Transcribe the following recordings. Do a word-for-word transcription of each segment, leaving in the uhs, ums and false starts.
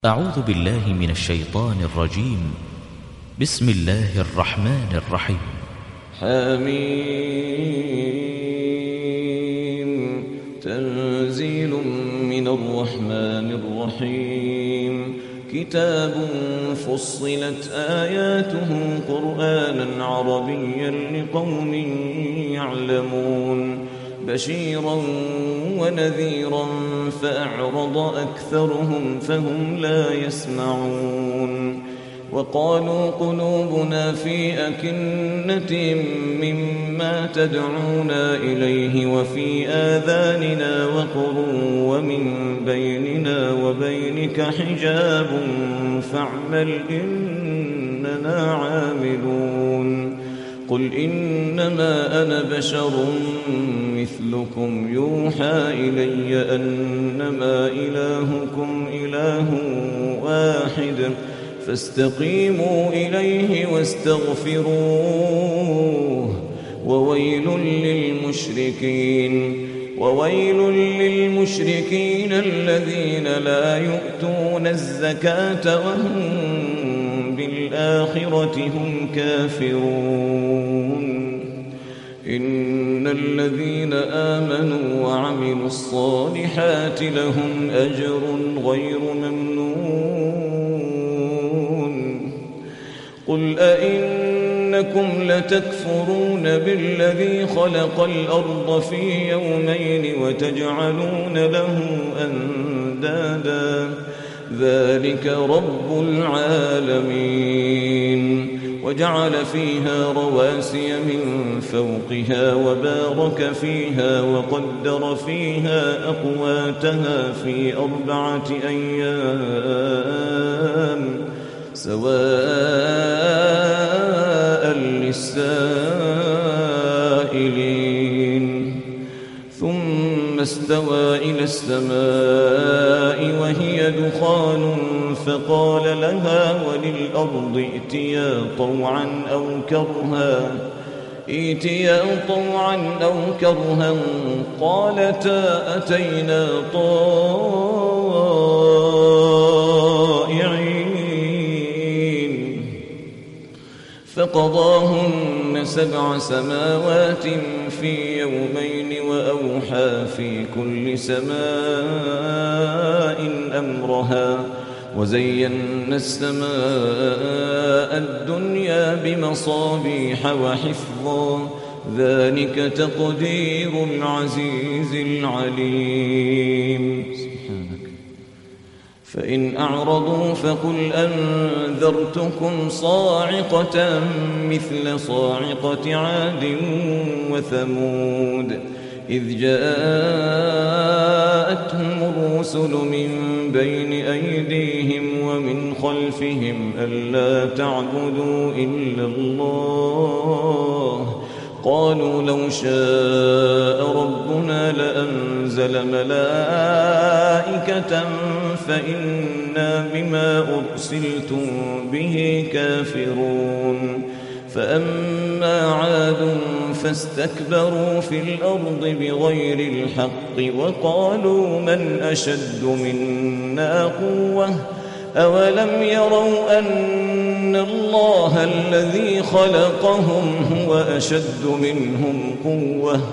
أعوذ بالله من الشيطان الرجيم. بسم الله الرحمن الرحيم. حميم تنزيل من الرحمن الرحيم. كتاب فصلت آياته قرآنا عربيا لقوم يعلمون بشيرا ونذيرا فأعرض أكثرهم فهم لا يسمعون. وقالوا قلوبنا في أكنة مما تدعونا إليه وفي آذاننا وقر ومن بيننا وبينك حجاب فاعمل إننا عاملون. قل إنما أنا بشر مثلكم يوحى إلي أنما إلهكم إله واحد فاستقيموا إليه واستغفروه وويل للمشركين وويل للمشركين الذين لا يؤتون الزكاة وهم بالآخرة هم كافرون. إن الذين آمنوا وعملوا الصالحات لهم أجر غير ممنون. قل أئنكم لتكفرون بالذي خلق الأرض في يومين وتجعلون له أندادا ذلك رب العالمين. وجعل فيها رواسي من فوقها وبارك فيها وقدر فيها أقواتها في أربعة أيام سواء للسائلين. ثم استوى إلى السماء وهي دخان فقال لها وللأرض ائتيا طوعا أو كرها ائتيا طوعا أو كرها قالتا أتينا طائعين. فقضاهن سبع سماوات في يومين وأوحى في كل سماء أمرها وزينا السماء الدنيا بمصابيح وحفظا ذلك تقدير العزيز العليم. فإن أعرضوا فقل أنذرتكم صاعقة مثل صاعقة عاد وثمود إذ جاءتهم الرسل من بين أيديهم ومن خلفهم ألا تعبدوا إلا الله قالوا لو شاء ربنا لأنزل ملائكة فإنا بما أرسلتم به كافرون. فأما عاد فاستكبروا في الأرض بغير الحق وقالوا من أشد منا قوة أولم يروا أن الله الذي خلقهم هو أشد منهم قوة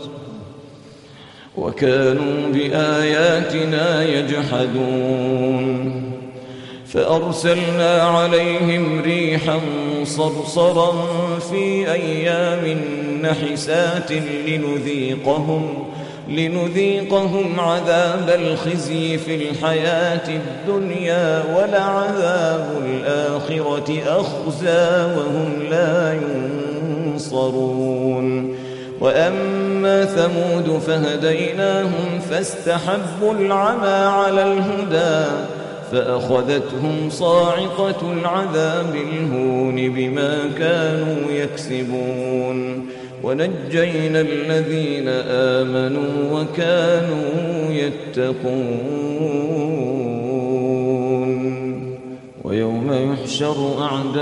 وكانوا بآياتنا يجحدون. فأرسلنا عليهم ريحا صرصرا في أيام نحسات لنذيقهم لنذيقهم عذاب الخزي في الحياة الدنيا ولعذاب الآخرة أخزى وهم لا ينصرون. وأما ثمود فهديناهم فاستحبوا العمى على الهدى فأخذتهم صاعقة العذاب الهون بما كانوا يكسبون. ونجينا الذين آمنوا وكانوا يتقون. ويوم يحشر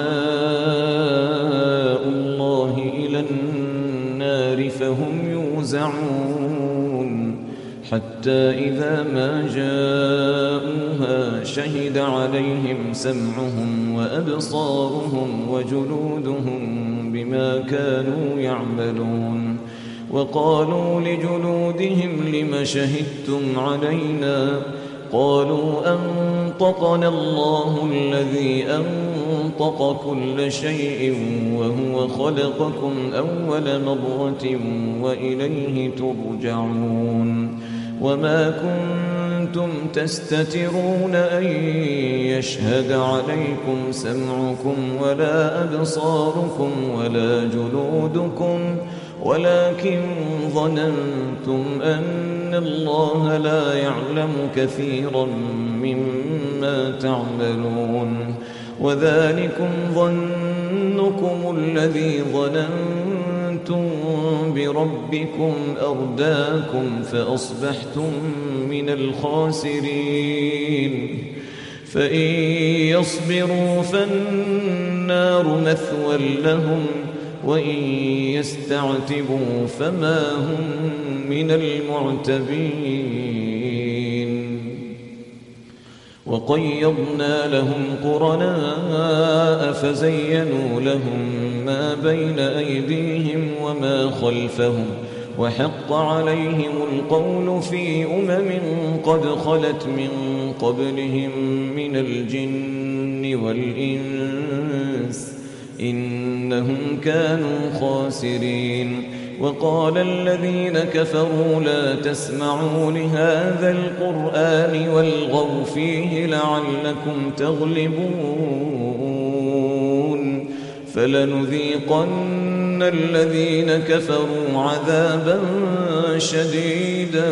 أعداء الله إلى النار فهم يوزعون حتى إذا ما جاءوها يتلونها شهد عليهم سمعهم وأبصارهم وجلودهم بما كانوا يعملون وقالوا لجلودهم لم شهدتم علينا قالوا أنطقنا الله الذي أنطق كل شيء وهو خلقكم أول مرة وإليه ترجعون وما كنتم تستترون أن يشهد عليكم سمعكم ولا أبصاركم ولا جلودكم ولكن ظننتم أن الله لا يعلم كثيرا مما تعملون وذلكم ظنكم الذي ظننتم بربكم أرداكم فأصبحتم من الخاسرين فإن يصبروا فالنار مثوى لهم وإن يستعتبوا فما هم من المعتبين وقيضنا لهم قرناء فزينوا لهم ما بين أيديهم وما خلفهم وحق عليهم القول في أمم قد خلت من قبلهم من الجن والإنس إنهم كانوا خاسرين وقال الذين كفروا لا تسمعوا لهذا القرآن والغوا فيه لعلكم تغلبون فلنذيقن الذين كفروا عذابا شديدا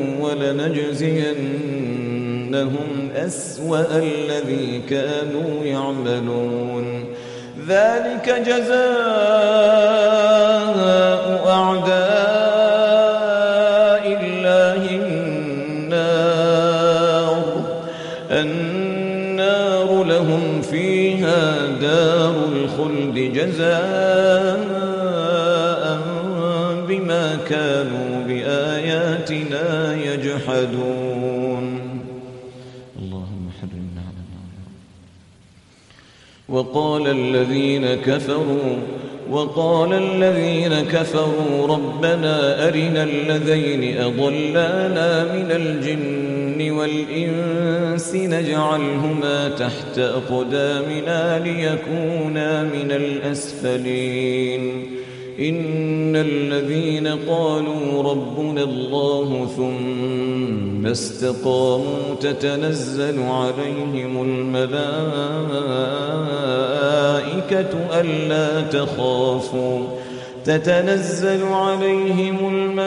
ولنجزينهم أسوأ الذي كانوا يعملون ذلك جزاء أعداء الله النار النار لهم فيها دار الخلد جزاء بما كانوا بآياتنا يجحدون اللهم حرمنا على النار وقال الذين كفروا وقال الذين كفروا ربنا أرنا الذين أضلانا من الجن والإنس نجعلهما تحت أقدامنا ليكونا من الأسفلين إن الذين قالوا ربنا الله ثم استقاموا تتنزل عليهم الملائكة ألا تخافوا تتنزل عليهم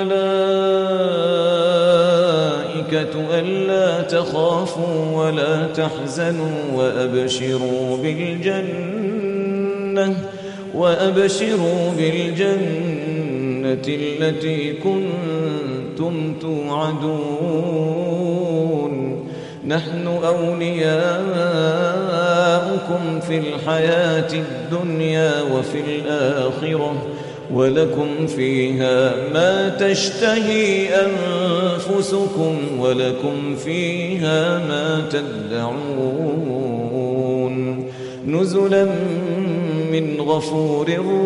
الملائكة ألا تخافوا ولا تحزنوا وأبشروا بالجنة وأبشروا بالجنة التي كنتم توعدون نحن أولياؤكم في الحياة الدنيا وفي الآخرة ولكم فيها ما تشتهي أنفسكم ولكم فيها ما تدعون نزلا من غفور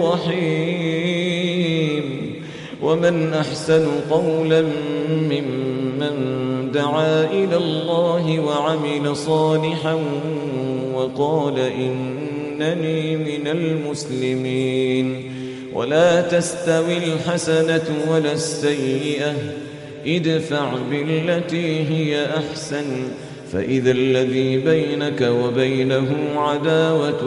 رحيم ومن أحسن قولا ممن دعا إلى الله وعمل صالحا وقال إنني من المسلمين ولا تستوي الحسنة ولا السيئة ادفع بالتي هي أحسن فإذا الذي بينك وبينه عداوة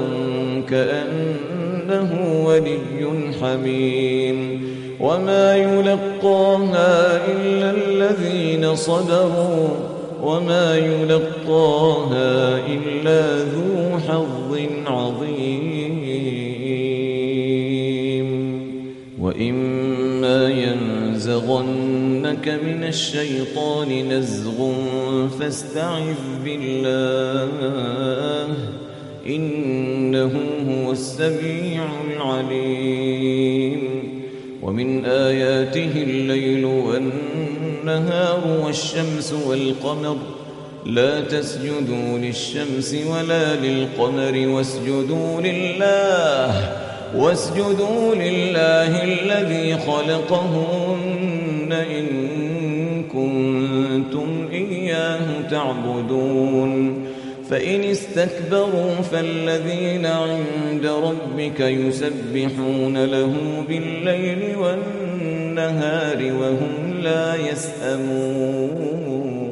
كأنه ولي حميم وما يلقاها إلا الذين صبروا وما يلقاها إلا ذو حظ عظيم وإما ينزغنك من الشيطان نزغ فاستعذ بالله إنه هو السميع العليم ومن آياته الليل والنهار والشمس والقمر لا تسجدوا للشمس ولا للقمر واسجدوا لله واسجدوا لله الذي خلقهن إن كنتم إياه تعبدون فإن استكبروا فالذين عند ربك يسبحون له بالليل والنهار وهم لا يسأمون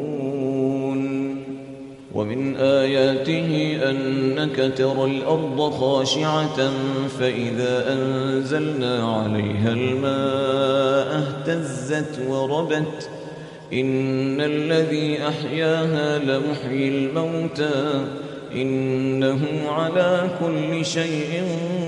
ومن آياته أنك ترى الأرض خاشعة فإذا أنزلنا عليها الماء اهتزت وربت إن الذي أحياها لمحيي الموتى إنه على كل شيء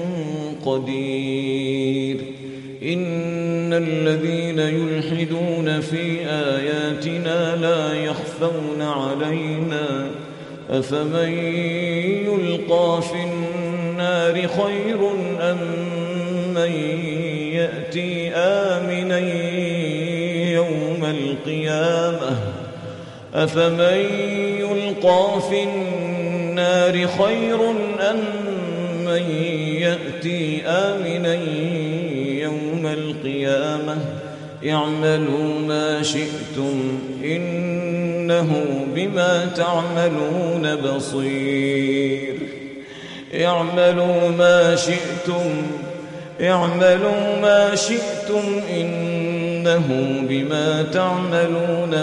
قدير إن الذين يلحدون في آياتنا لا يخفون علينا أفمن يلقى في النار خير أم من يأتي آمنا يوم القيامة أفمن يلقى في النار خير أم من يأتي آمنا يوم القيامة اعملوا ما شئتم إنه بما تعملون بصير اعملوا ما شئتم اعملوا ما شئتم إنه بما تعملون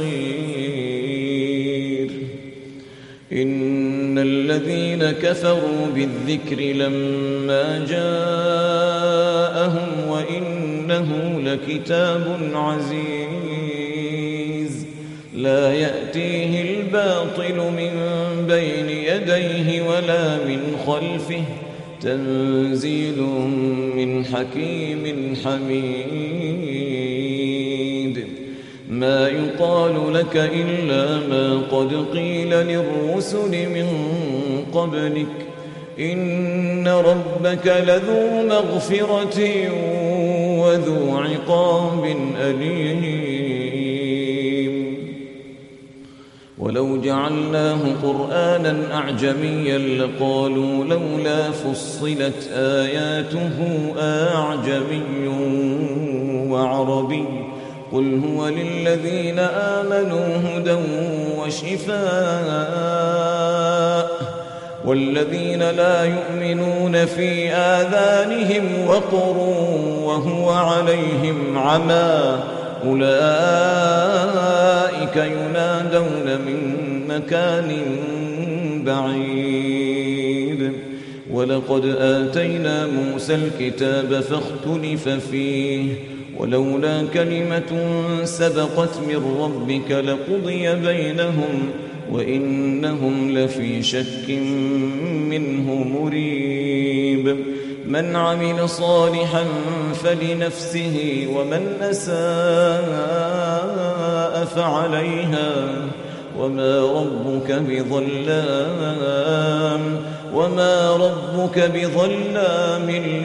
بصير إن الذين كفروا بالذكر لما جاءهم وإنه لكتاب عزيز لا يأتيه الباطل من بين يديه ولا من خلفه تنزيل من حكيم حميد ما يقال لك إلا ما قد قيل للرسل من قبلك إن ربك لذو مغفرة وذو عقاب أليم ولو جعلناه قرآنا أعجميا لقالوا لولا فصلت آياته أعجمي وعربي قل هو للذين آمنوا هدى وشفاء والذين لا يؤمنون في آذانهم وقر وهو عليهم عمى أولئك ينادون من مكان بعيد ولقد آتينا موسى الكتاب فاختلف فيه ولولا كلمة سبقت من ربك لقضي بينهم وإنهم لفي شك منه مريب من عمل صالحا فلنفسه ومن أساء فعليها وما ربك بظلام وما ربك بظلام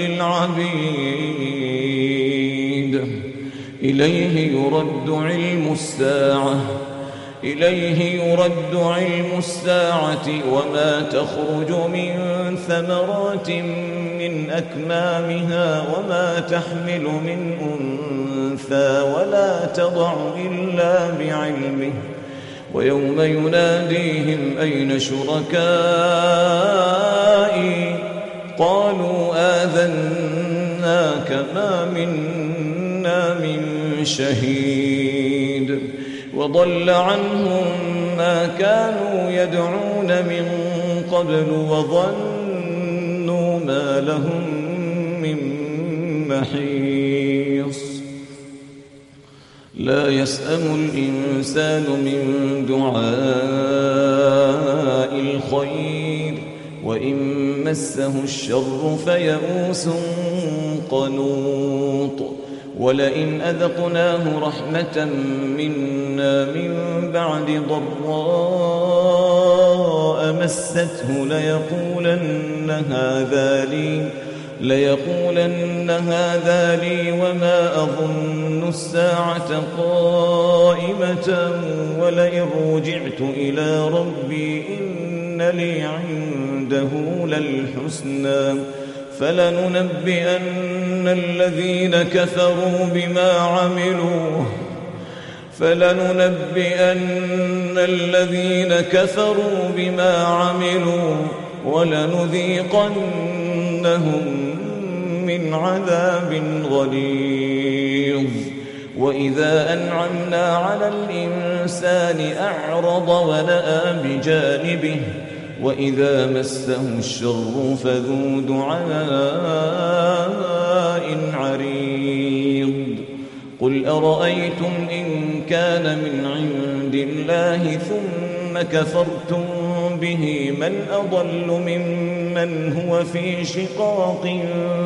للعبيد إليه يرد علم الساعة إليه يرد علم الساعة وما تخرج من ثمرات من أكمامها وما تحمل من أنثى ولا تضع إلا بعلمه ويوم يناديهم أين شركائي قالوا آذناك ما منا من شهيد وضل عنهم ما كانوا يدعون من قبل وظنوا ما لهم من محيص لا يسأم الإنسان من دعاء الخير وإن مسه الشر فيئوس قنوط ولئن أذقناه رحمة منا من بعد ضراء مسته ليقولن هذا لي ليقولن هذا لي وما أظن الساعة قائمة ولئن رجعت إلى ربي إن لي عنده للحسنى فلننبئن الذين كفروا بما عملوا فلننبئن الذين كفروا بما عملوا ولنذيقنهم من عذاب غليظ وإذا أنعمنا على الإنسان أعرض ونأى بجانبه وإذا مسه الشر فذو دعاء عريض قل أرأيتم إن كان من عند الله ثم كفرتم به من أضل ممن هو في شقاق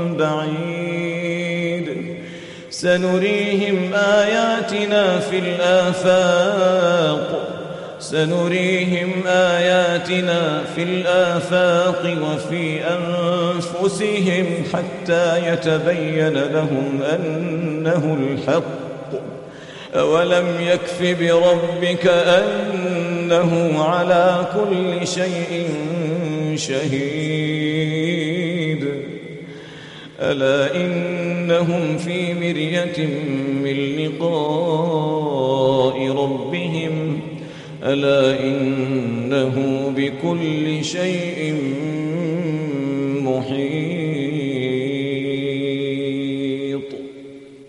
بعيد سنريهم آياتنا في الآفاق سنريهم آياتنا في الآفاق وفي أنفسهم حتى يتبين لهم أنه الحق أولم يكف بربك أنه على كل شيء شهيد ألا إنهم في مرية من لقاء ربهم ألا إنه بكل شيء محيط